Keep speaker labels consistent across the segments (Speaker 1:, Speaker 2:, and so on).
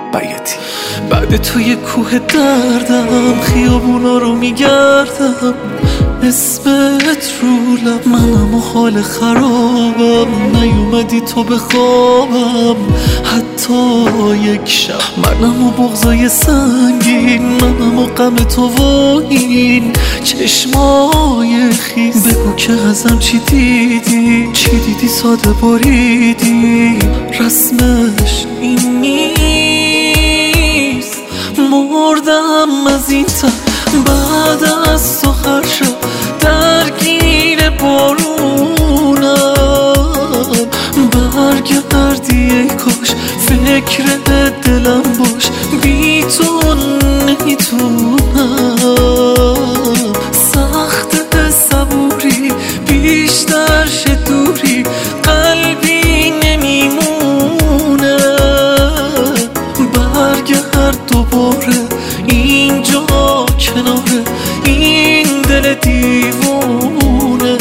Speaker 1: بیاتی. بعد توی کوه دردم خیابونا رو میگردم، اسمت رو لب، منم و حال خرابم، نیومدی تو به خوابم حتی یک شب. منم و بغضای سنگین، منم و غم تو و این چشمای خیس. بگو که ازم چی دیدی، چی دیدی ساده بریدی، رسمش این نیست. مردم از این تن بعد از تو هر شب درگیر بارونم. برگردی ای کاش، فکر دلم باش، بی تو نمیتونم. سخت صبوری بیشتر شه دوری، قلبی نمیمونه. برگرد دوباره اینجا کنار این دل دیوونه.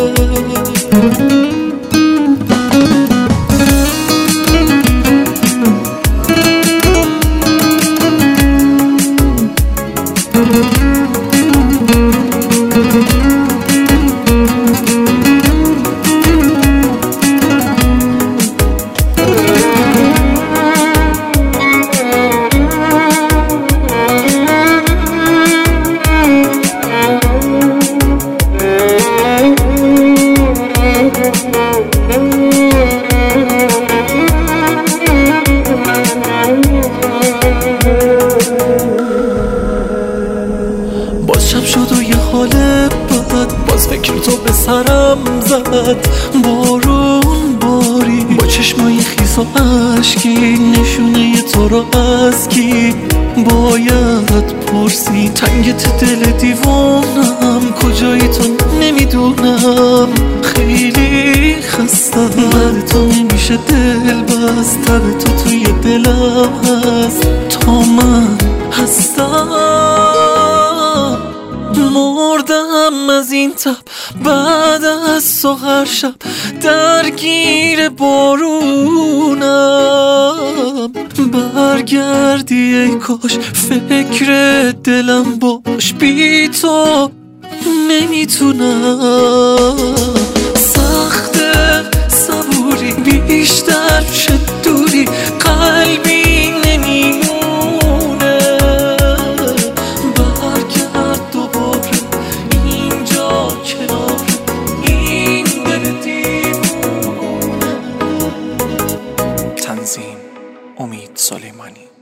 Speaker 1: باز شب شد و یه حال بد، باز فکر تو به سرم زد. بارون باری با چشمای خیس و عشقی، نشونه تو رو از کی باید پرسی. تنگت دل دیوانم، کجایی تو نمیدونم. خیلی خستم، بعد تو نمیشه دل بست، تب تو توی دلم هست تا من هستم. مردم از این تب بعد از تو هر شب درگیر بارونم. برگردی ای کاش، فکر دلم باش، بی تو نمیتونم. سخت صبوری بیشتر شه دوری، قلبی نمیمونه. برگرد دوباره اینجا کنار این دل دیوونه.
Speaker 2: تنظیم: امید سلیمانی.